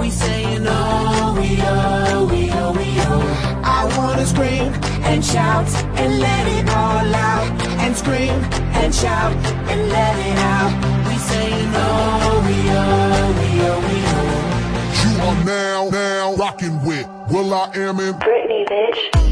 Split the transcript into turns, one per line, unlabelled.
We saying oh, we oh, we oh, we oh. I wanna scream and shout and let it all out. And scream and shout and let it out. We saying oh, we oh, we oh, we oh.
You are now rocking with Will.i.am and
Britney, bitch.